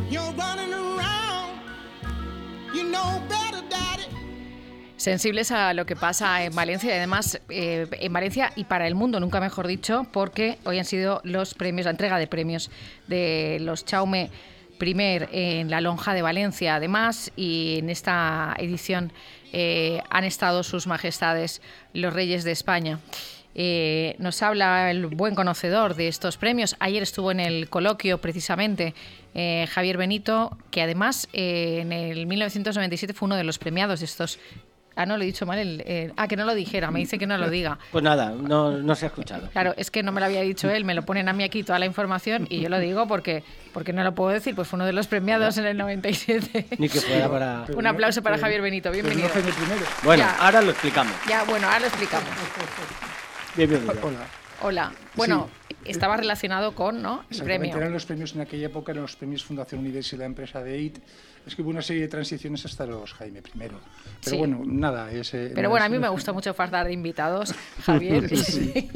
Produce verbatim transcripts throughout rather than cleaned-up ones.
You're running around. You know better, daddy. Sensibles a lo que pasa en Valencia y además eh, en Valencia y para el mundo, nunca mejor dicho, porque hoy han sido los premios, la entrega de premios de los Jaume Primer en la Lonja de Valencia, además, y en esta edición eh, han estado sus majestades los reyes de España. Eh, nos habla el buen conocedor de estos premios. Ayer estuvo en el coloquio precisamente eh, Javier Benito, que además eh, en el mil novecientos noventa y siete fue uno de los premiados de estos. Ah, no, lo he dicho mal. El, el, ah, que no lo dijera. Me dice que no lo diga. Pues nada, no, no se ha escuchado. Claro, es que no me lo había dicho él. Me lo ponen a mí aquí toda la información y yo lo digo porque, porque no lo puedo decir. Pues fue uno de los premiados en el noventa y siete. Ni que fuera para... Un aplauso para Javier Benito. Bienvenido. Bueno, ya. ahora lo explicamos. Ya, bueno, ahora lo explicamos. Bienvenido. Hola. Hola. Bueno, sí. Estaba relacionado con, ¿no? El premio. Eran los premios en aquella época, eran los premios Fundación Universidad Empresa de E I T. Es que hubo una serie de transiciones hasta los Jaime Primero. Pero sí. bueno, nada. Ese, Pero bueno, a mí me gusta mucho fardar de invitados, Javier. sí.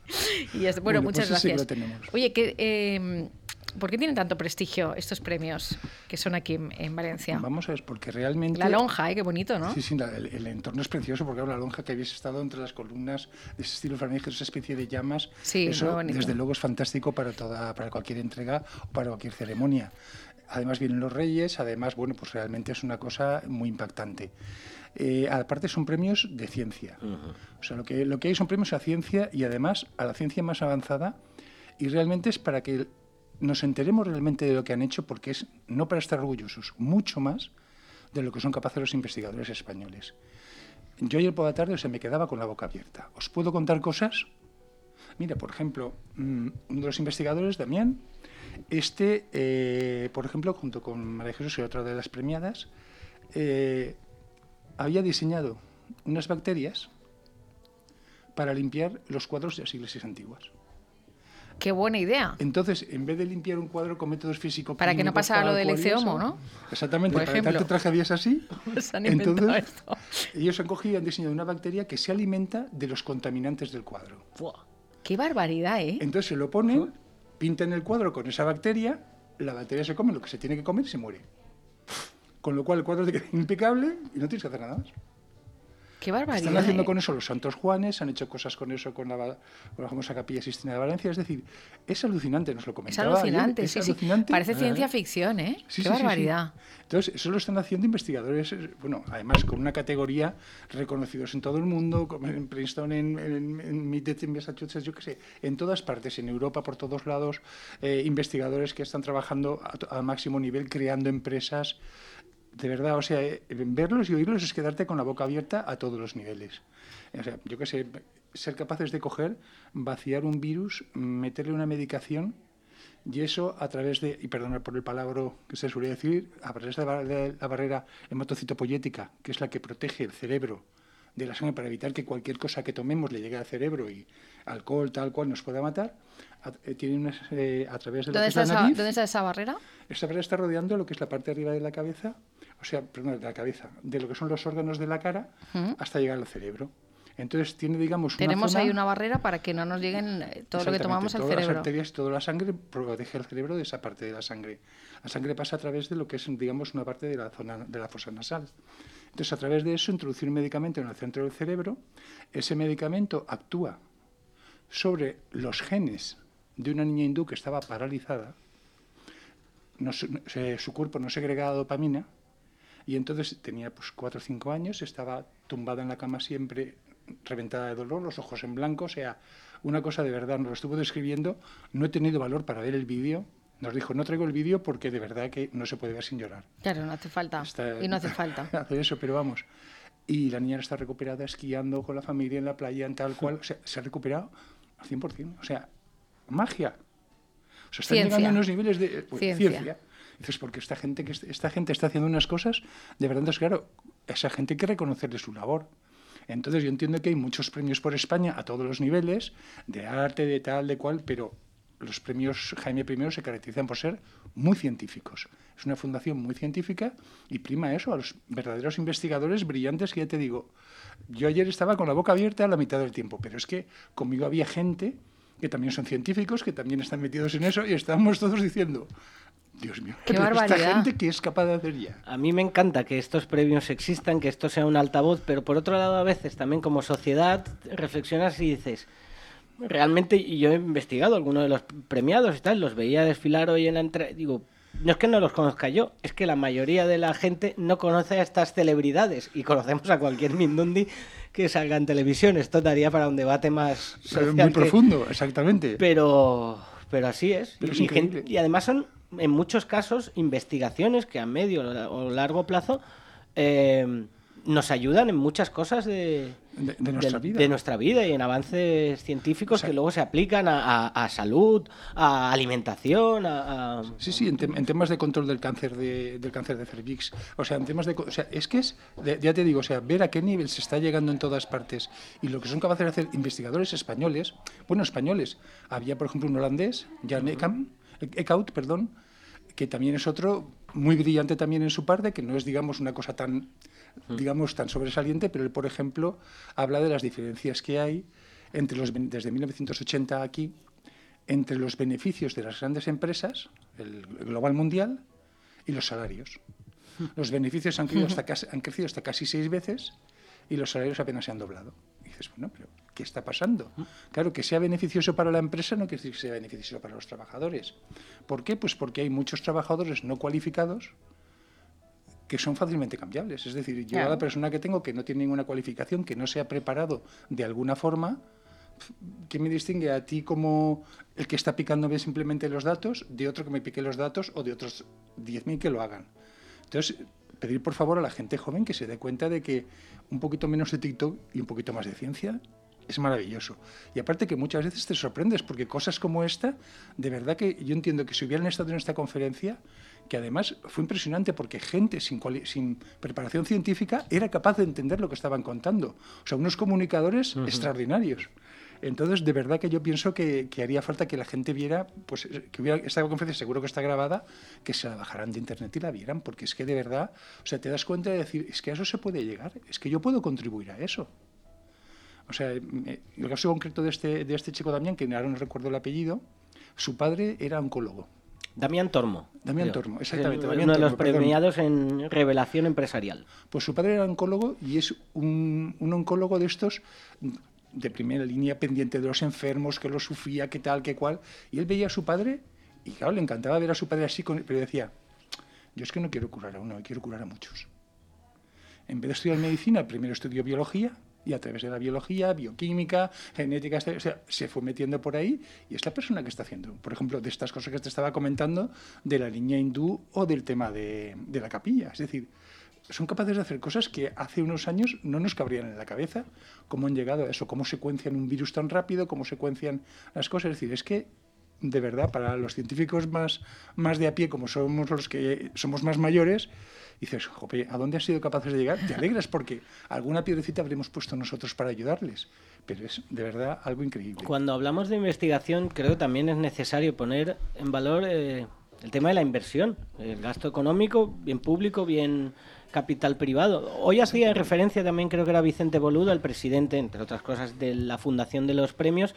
y es, bueno, bueno, muchas pues gracias. Sí, lo tenemos. Oye, que, eh, ¿por qué tienen tanto prestigio estos premios que son aquí en, en Valencia? Vamos a ver, porque realmente... La lonja, ¿eh? Qué bonito, ¿no? Sí, sí, la, el, el entorno es precioso, porque ahora la lonja que habéis estado entre las columnas de ese estilo flamenco, esa especie de llamas, sí, eso desde luego es fantástico para, toda, para cualquier entrega o para cualquier ceremonia. Además vienen los reyes, además, bueno, pues realmente es una cosa muy impactante. Eh, aparte son premios de ciencia. Uh-huh. O sea, lo que, lo que hay son premios a ciencia y además a la ciencia más avanzada, y realmente es para que nos enteremos realmente de lo que han hecho, porque es no para estar orgullosos, mucho más de lo que son capaces los investigadores españoles. Yo ayer por la tarde, o sea, me quedaba con la boca abierta. ¿Os puedo contar cosas? Mira, por ejemplo, uno de los investigadores, Damián, este, eh, por ejemplo, junto con María Jesús y otra de las premiadas, eh, había diseñado unas bacterias para limpiar los cuadros de las iglesias antiguas. ¡Qué buena idea! Entonces, en vez de limpiar un cuadro con métodos físicos... Para que no pasara lo del Eceomo, ¿no? Exactamente, por para ejemplo. tantas tragedias así. Se han inventado entonces, esto. Ellos han cogido y han diseñado una bacteria que se alimenta de los contaminantes del cuadro. ¡Buah! ¡Qué barbaridad, eh! Entonces se lo ponen, pintan el cuadro con esa bacteria, la bacteria se come lo que se tiene que comer y se muere. Con lo cual el cuadro te queda impecable y no tienes que hacer nada más. ¡Qué barbaridad! Están haciendo eh. con eso los Santos Juanes, han hecho cosas con eso con la, con la famosa Capilla Sistina de Valencia. Es decir, es alucinante, nos lo comentaba. Es alucinante, ayer, sí, es sí. alucinante. Parece ciencia ficción, ¿eh? Sí, ¡Qué sí, barbaridad! Sí, sí. Entonces, eso lo están haciendo investigadores, bueno, además con una categoría reconocidos en todo el mundo, como en Princeton, en, en, en Middleton, en Massachusetts, yo qué sé, en todas partes, en Europa, por todos lados, eh, investigadores que están trabajando a, a máximo nivel, creando empresas. De verdad, o sea, eh, verlos y oírlos es quedarte con la boca abierta a todos los niveles. O sea, yo qué sé, ser capaces de coger, vaciar un virus, meterle una medicación y eso a través de, y perdonad por el palabra que se suele decir, a través de la, de la barrera hematocitopoyética, que es la que protege el cerebro de la sangre para evitar que cualquier cosa que tomemos le llegue al cerebro y alcohol tal cual nos pueda matar, a, eh, tiene unas, eh, a través de la, ¿Dónde, está la esa, nariz. ¿Dónde está esa barrera? Esta barrera está rodeando lo que es la parte de arriba de la cabeza, o sea, perdón, de la cabeza, de lo que son los órganos de la cara, uh-huh, hasta llegar al cerebro. Entonces tiene, digamos, Tenemos una zona, ahí una barrera para que no nos lleguen todo lo que tomamos al todas cerebro. Las arterias, toda la sangre protege el cerebro de esa parte de la sangre. La sangre pasa a través de lo que es, digamos, una parte de la zona de la fosa nasal. Entonces, a través de eso, introducir un medicamento en el centro del cerebro. Ese medicamento actúa sobre los genes de una niña hindú que estaba paralizada. No, se, su cuerpo no segregaba dopamina y entonces tenía pues cuatro o cinco años, estaba tumbada en la cama siempre, reventada de dolor, los ojos en blanco, o sea, una cosa de verdad, nos lo estuvo describiendo. No he tenido valor para ver el vídeo. Nos dijo, no traigo el vídeo porque de verdad que no se puede ver sin llorar. Claro, no hace falta. Está, y no hace falta. Hacer eso, pero vamos. Y la niña está recuperada esquiando con la familia en la playa, en tal cual. O sea, se ha recuperado al cien por ciento. O sea, magia. O sea, están ciencia. llegando a unos niveles de pues, ciencia. ciencia. Dices, porque esta gente, que esta gente está haciendo unas cosas, de verdad, entonces, claro, a esa gente hay que reconocerle su labor. Entonces yo entiendo que hay muchos premios por España a todos los niveles, de arte, de tal, de cual, pero los premios Jaime I se caracterizan por ser muy científicos. Es una fundación muy científica y prima eso a los verdaderos investigadores brillantes que ya te digo. Yo ayer estaba con la boca abierta a la mitad del tiempo, pero es que conmigo había gente que también son científicos, que también están metidos en eso y estábamos todos diciendo, Dios mío, ¡Qué pero barbaridad! esta gente que es capaz de hacer ya. A mí me encanta que estos premios existan, que esto sea un altavoz, pero por otro lado a veces también como sociedad reflexionas y dices, realmente, y yo he investigado algunos de los premiados y tal, los veía desfilar hoy en la entrega, digo, no es que no los conozca yo, es que la mayoría de la gente no conoce a estas celebridades y conocemos a cualquier mindundi que salga en televisión. Esto daría para un debate más Pero social muy que- profundo, exactamente. Pero, pero así es. Pero es y, increíble. gente- y además son, en muchos casos, investigaciones que a medio o largo plazo eh, nos ayudan en muchas cosas de, De- de nuestra vida. de nuestra vida y en avances científicos O sea, que luego se aplican a, a- a salud, a alimentación, a... a- Sí, sí, en, tem- en temas de control del cáncer de, del cáncer de cervix, o sea, en temas de, co- o sea, es que es, de- ya te digo, o sea, ver a qué nivel se está llegando en todas partes y lo que son capaces de hacer investigadores españoles, bueno, españoles, había por ejemplo un holandés, Jan Eckam- Eckhout, perdón, que también es otro muy brillante también en su parte, que no es, digamos, una cosa tan, digamos, tan sobresaliente, pero él, por ejemplo, habla de las diferencias que hay entre los, ben- desde mil novecientos ochenta aquí, entre los beneficios de las grandes empresas, el global mundial, y los salarios. Los beneficios han crecido hasta casi, han crecido hasta casi seis veces y los salarios apenas se han doblado. Y dices, bueno, pero ¿qué está pasando? Claro, que sea beneficioso para la empresa no quiere decir que sea beneficioso para los trabajadores. ¿Por qué? Pues porque hay muchos trabajadores no cualificados que son fácilmente cambiables. Es decir, yo Claro. a la persona que tengo que no tiene ninguna cualificación, que no se ha preparado de alguna forma, ¿qué me distingue a ti como el que está picándome simplemente los datos de otro que me pique los datos o de otros diez mil que lo hagan? Entonces, pedir por favor a la gente joven que se dé cuenta de que un poquito menos de TikTok y un poquito más de ciencia es maravilloso. Y aparte que muchas veces te sorprendes porque cosas como esta, de verdad que yo entiendo que si hubieran estado en esta conferencia, que además fue impresionante porque gente sin, cuali- sin preparación científica era capaz de entender lo que estaban contando. O sea, unos comunicadores uh-huh. extraordinarios. Entonces, de verdad que yo pienso que, que haría falta que la gente viera, pues que hubiera esta conferencia, seguro que está grabada, que se la bajaran de internet y la vieran, porque es que de verdad, o sea, te das cuenta de decir, es que a eso se puede llegar, es que yo puedo contribuir a eso. O sea, el caso concreto de este, de este chico Damián, que ahora no recuerdo el apellido, su padre era oncólogo. Damián Tormo. Damián creo. Tormo, exactamente. Uno Damián de Tormo, los perdón. premiados en revelación empresarial. Pues su padre era oncólogo y es un, un oncólogo de estos de primera línea, pendiente de los enfermos, que los sufría, que tal, que cual. Y él veía a su padre y, claro, le encantaba ver a su padre así, con, pero decía, yo es que no quiero curar a uno, quiero curar a muchos. En vez de estudiar medicina, primero estudió biología y a través de la biología, bioquímica, genética, o sea, se fue metiendo por ahí y es la persona que está haciendo, por ejemplo, de estas cosas que te estaba comentando, de la línea hindú o del tema de, de la capilla. Es decir, son capaces de hacer cosas que hace unos años no nos cabrían en la cabeza. ¿Cómo han llegado a eso? ¿Cómo secuencian un virus tan rápido? ¿Cómo secuencian las cosas? Es decir, es que, de verdad, para los científicos más, más de a pie, como somos los que somos más mayores, dices, jope, ¿a dónde han sido capaces de llegar? Te alegras porque alguna piedrecita habremos puesto nosotros para ayudarles. Pero es, de verdad, algo increíble. Cuando hablamos de investigación, creo que también es necesario poner en valor eh, el tema de la inversión, el gasto económico, bien público, bien capital privado. Hoy hacía referencia también, creo que era Vicente Boluda, el presidente, entre otras cosas, de la fundación de los premios,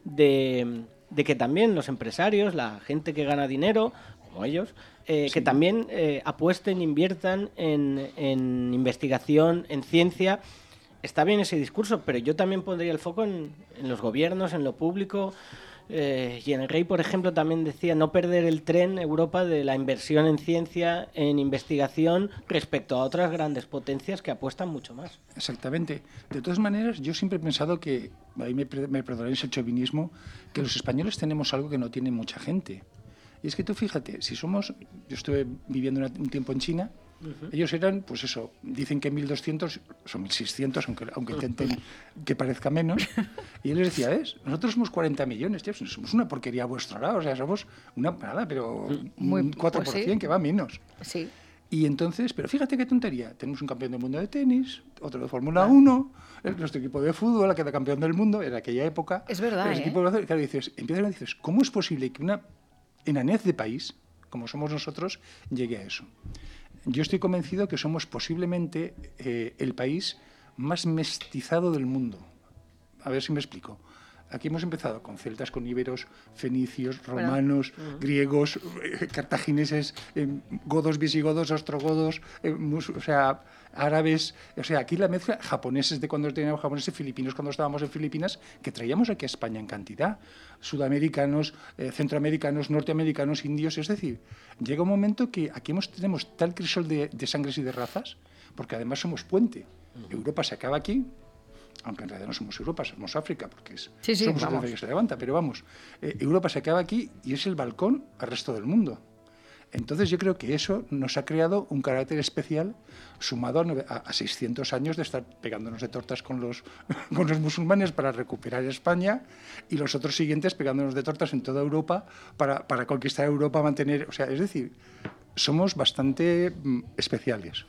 de, de que también los empresarios, la gente que gana dinero, como ellos, eh, sí. que también eh, apuesten, inviertan en, en investigación, en ciencia. Está bien ese discurso, pero yo también pondría el foco en, en los gobiernos, en lo público. Eh, y en el Rey, por ejemplo, también decía no perder el tren Europa de la inversión en ciencia, en investigación, respecto a otras grandes potencias que apuestan mucho más. Exactamente. De todas maneras, yo siempre he pensado que, ahí me, me perdonaréis el chauvinismo, que los españoles tenemos algo que no tiene mucha gente. Y es que tú fíjate, si somos, yo estuve viviendo una, un tiempo en China, uh-huh. ellos eran, pues eso, dicen que mil doscientos, son mil seiscientos, aunque, aunque intenten que parezca menos. Y él les decía, ¿ves? Nosotros somos cuarenta millones, tío, somos una porquería a vuestro lado, o sea, somos una, nada, pero Muy, un cuatro por ciento pues sí. que va menos. Sí. Y entonces, pero fíjate qué tontería, tenemos un campeón del mundo de tenis, otro de Fórmula uno, nuestro equipo de fútbol, la que era campeón del mundo en aquella época. Es verdad, el ¿eh? equipo de, claro, dices, empiezas a decir, ¿cómo es posible que una enanez de país, como somos nosotros, llegue a eso? Yo estoy convencido que somos posiblemente eh, el país más mestizado del mundo. A ver si me explico. aquí hemos empezado con celtas, con íberos, fenicios, romanos, bueno. griegos, eh, cartagineses, eh, godos, visigodos, ostrogodos, eh, mus, o sea, árabes, o sea, aquí la mezcla, japoneses de cuando teníamos japoneses, filipinos cuando estábamos en Filipinas, que traíamos aquí a España en cantidad, sudamericanos, eh, centroamericanos, norteamericanos, indios, es decir, llega un momento que aquí hemos, tenemos tal crisol de, de sangres y de razas, porque además somos puente. Europa se acaba aquí, aunque en realidad no somos Europa, somos África, porque es, sí, sí, somos vamos. el que se levanta, pero vamos, eh, Europa se acaba aquí y es el balcón al resto del mundo. Entonces yo creo que eso nos ha creado un carácter especial sumado a, a seiscientos años de estar pegándonos de tortas con los, con los musulmanes para recuperar España y los otros siguientes pegándonos de tortas en toda Europa para, para conquistar Europa, mantener... O sea, es decir, somos bastante mm, especiales.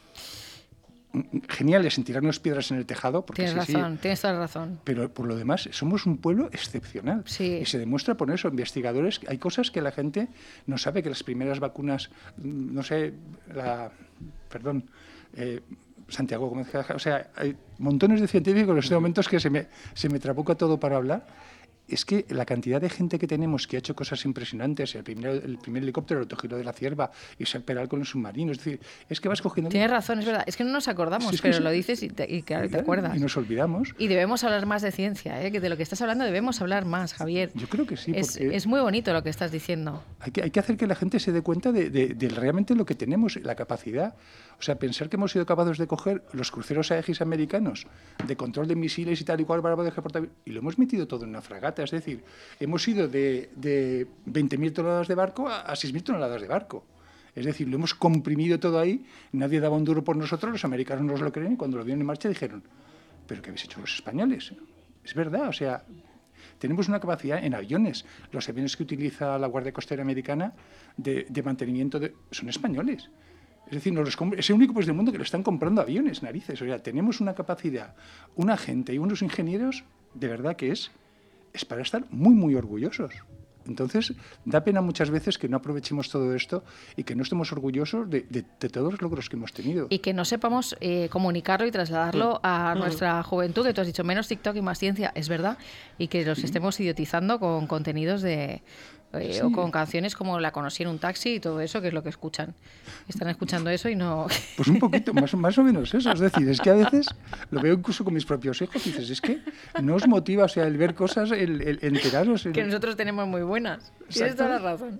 Geniales en tirarnos piedras en el tejado. Porque tienes sí, razón, sí, tienes toda la razón. Pero por lo demás, somos un pueblo excepcional. Sí. Y se demuestra por eso, investigadores, hay cosas que la gente no sabe, que las primeras vacunas, no sé, la... Perdón... Eh, Santiago Gómez, o sea, hay montones de científicos en estos momentos que se me, se me trabuca todo para hablar. Es que la cantidad de gente que tenemos que ha hecho cosas impresionantes, el primer, el primer helicóptero, el autogiro de la Cierva, Isaac Peral con el submarino, es decir, es que vas cogiendo... Tienes razón, es verdad, es que no nos acordamos, sí, es pero sí. lo dices y, te, y claro, te acuerdas. Y nos olvidamos. Y debemos hablar más de ciencia, ¿eh? Que de lo que estás hablando debemos hablar más, Javier. Yo creo que sí, es, porque... Es muy bonito lo que estás diciendo. Hay que, hay que hacer que la gente se dé cuenta de, de, de realmente lo que tenemos, la capacidad. O sea, pensar que hemos sido capaces de coger los cruceros Aegis americanos, de control de misiles y tal y cual, para poder portar, y lo hemos metido todo en una fragata, es decir, hemos ido de, de veinte mil toneladas de barco a, a seis mil toneladas de barco. Es decir, lo hemos comprimido todo ahí, nadie daba un duro por nosotros, los americanos nos lo creen y cuando lo vieron en marcha dijeron, ¿pero qué habéis hecho los españoles? Es verdad, o sea, tenemos una capacidad en aviones. Los aviones que utiliza la Guardia Costera Americana de, de mantenimiento de, son españoles. Es decir, nos los es el único país del mundo que le están comprando aviones, narices. O sea, tenemos una capacidad, una gente y unos ingenieros, de verdad que es, es para estar muy, muy orgullosos. Entonces, da pena muchas veces que no aprovechemos todo esto y que no estemos orgullosos de, de, de todos los logros que hemos tenido. Y que no sepamos eh, comunicarlo y trasladarlo a nuestra juventud, que tú has dicho menos TikTok y más ciencia, es verdad, y que los estemos idiotizando con contenidos de... Eh, sí. O con canciones como La conocí en un taxi y todo eso, que es lo que escuchan. Están escuchando eso y no... Pues un poquito, más, más o menos eso. Es decir, es que a veces lo veo incluso con mis propios hijos y dices, es que no os motiva, o sea, el ver cosas, el, el enteraros... El... Que nosotros tenemos muy buenas. Tienes toda la razón.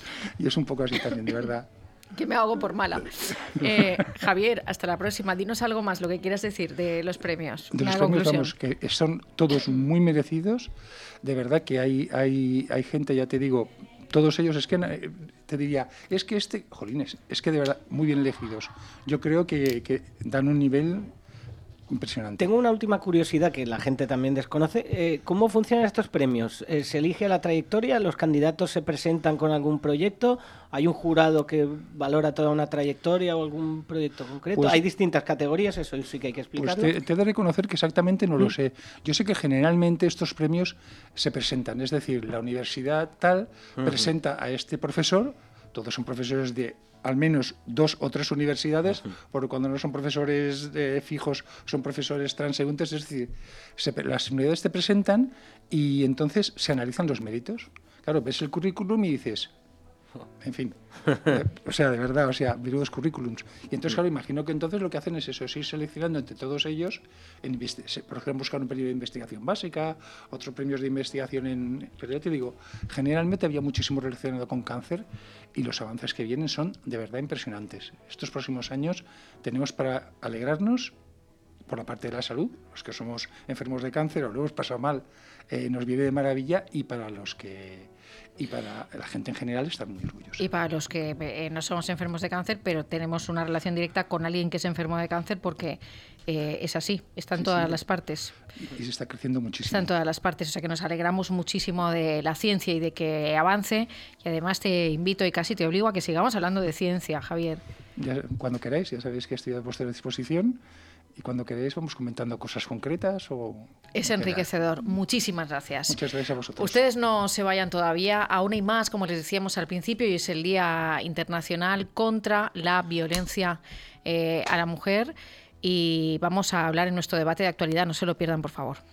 Y es un poco así también, de verdad. Que me hago por mala. Eh, Javier, hasta la próxima. Dinos algo más, lo que quieras decir de los premios. De Una los premios, conclusión. vamos, que son todos muy merecidos. De verdad que hay, hay, hay gente, ya te digo, todos ellos, es que te diría, es que este, jolines, es que de verdad, muy bien elegidos. Yo creo que, que dan un nivel impresionante. Tengo una última curiosidad que la gente también desconoce. Eh, ¿Cómo funcionan estos premios? Eh, ¿Se elige a la trayectoria? ¿Los candidatos se presentan con algún proyecto? ¿Hay un jurado que valora toda una trayectoria o algún proyecto concreto? Pues, ¿Hay distintas categorías? Eso sí que hay que explicarlo. Pues te, te he de reconocer que exactamente no ¿Mm? lo sé. Yo sé que generalmente estos premios se presentan, es decir, la universidad tal uh-huh. presenta a este profesor, todos son profesores de al menos dos o tres universidades, uh-huh. porque cuando no son profesores eh, fijos, son profesores transeúntes, es decir, se, las universidades te presentan y entonces se analizan los méritos. Claro, ves el currículum y dices, en fin, eh, o sea, de verdad, o sea, menudos currículums. Y entonces, claro, imagino que entonces lo que hacen es eso, es ir seleccionando entre todos ellos, en, por ejemplo, buscar un periodo de investigación básica, otros premios de investigación en... Pero ya te digo, generalmente había muchísimo relacionado con cáncer y los avances que vienen son de verdad impresionantes. Estos próximos años tenemos para alegrarnos por la parte de la salud, los que somos enfermos de cáncer o lo hemos pasado mal, eh, nos viene de maravilla, y para los que y para la gente en general estar muy orgullosos. Y para los que eh, no somos enfermos de cáncer, pero tenemos una relación directa con alguien que es enfermo de cáncer, porque eh, es así, está en sí, todas sí. las partes. Y se está creciendo muchísimo. Está en todas las partes, o sea que nos alegramos muchísimo de la ciencia y de que avance, y además te invito y casi te obligo a que sigamos hablando de ciencia, Javier. Ya, cuando queráis, ya sabéis que estoy a vuestra disposición. Y cuando queréis vamos comentando cosas concretas o... Es enriquecedor. Muchísimas gracias. Muchas gracias a vosotros. Ustedes no se vayan todavía. Aún hay más, como les decíamos al principio, y es el Día Internacional contra la Violencia eh, a la Mujer. Y vamos a hablar en nuestro debate de actualidad. No se lo pierdan, por favor.